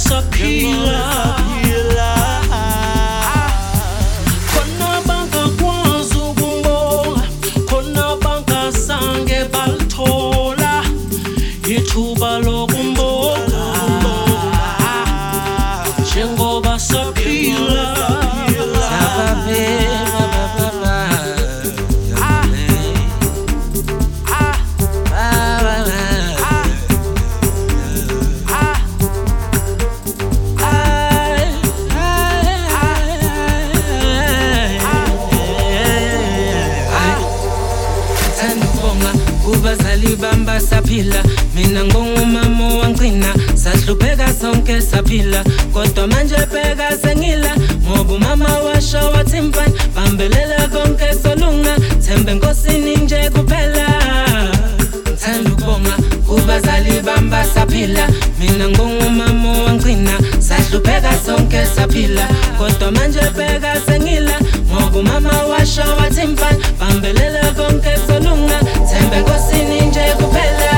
saphila khona bangakwazi ukumbonga khona bangasange balithola ithuba lokumbonga njengoba saphila Kubazali bamba saphila mina ngongumama wangcina sahlupheka sonke saphila kodwa manje bheka sengila ngoba umama washo wathi mfana bambelela konke solunga thembe enkosini nje kuphela ngithanda ukubonga kubazali bamba saphila mina ngongumama wangcina sahlupheka sonke saphila kodwa manje bheka sengila ngoba umama washo wathi mfana bambelela konke solunga thembe enkosini nje kuphela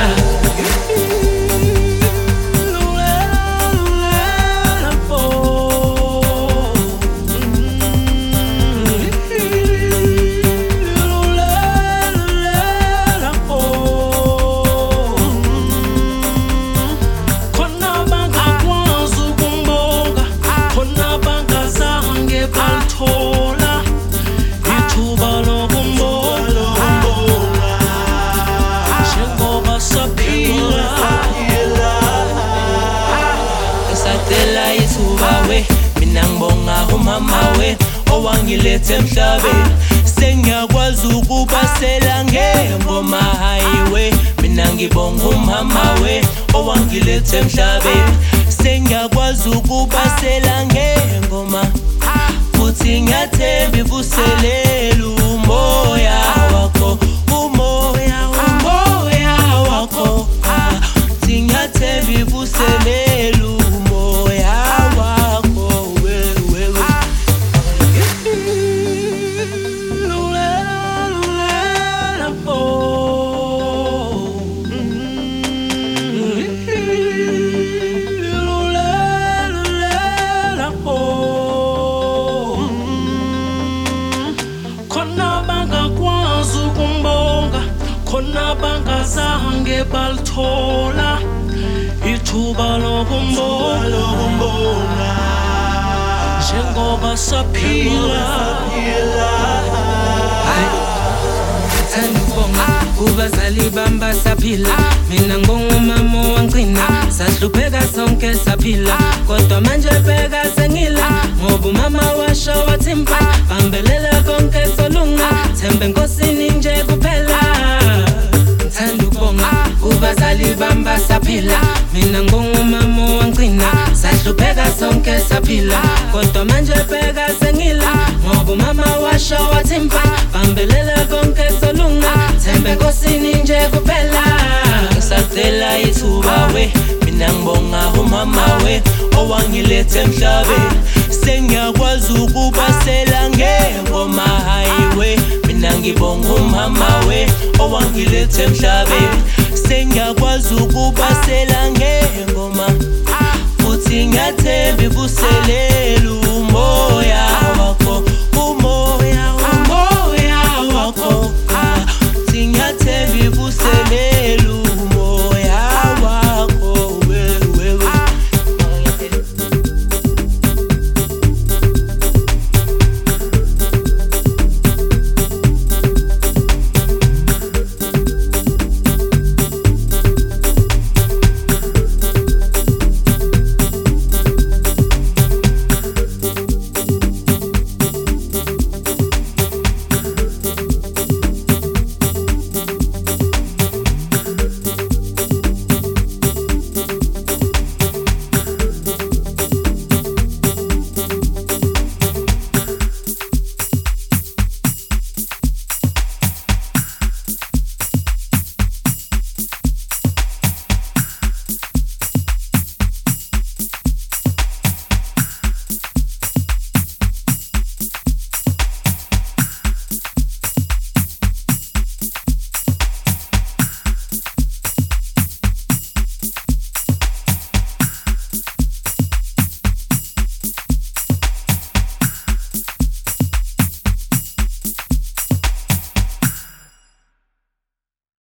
umama we owangilethe emhlabeni sengiyakwazi ukubasela ngengoma highway mina ngibonga umama we owangilethe emhlabeni sengiyakwazi ukubasela ngengoma futhi ngiyathemba ivuselela umoya wakho umoya wakho futhi ngiyathemba ivuselela umoya khona bangazange balithola ithuba lokumbonga njengoba saphila kubazali bamba saphila mina ngongumama wangcina sahlupheka sonke saphila kodwa manje bheka sengila ngoba umama washo wathi mfana bambelela konke solunga thembe enkosini nje kuphela ngithanda ukubonga kubazali bamba saphila mina ngongumama wangcina sahlupheka sonke saphila kodwa manje bheka sengila ngoba umama washo wathi mfana bambelela konke solunga thembe enkosini nje kuphela ngisacela ithuba we mina ngibonga umama we owangilethe emhlabeni sengiyakwazi ukubasela ngengoma highway mina ngibonga umama we owangilethe emhlabeni sengiyakwazi ukubasela ngengoma futhi ngiyathemba ivuselela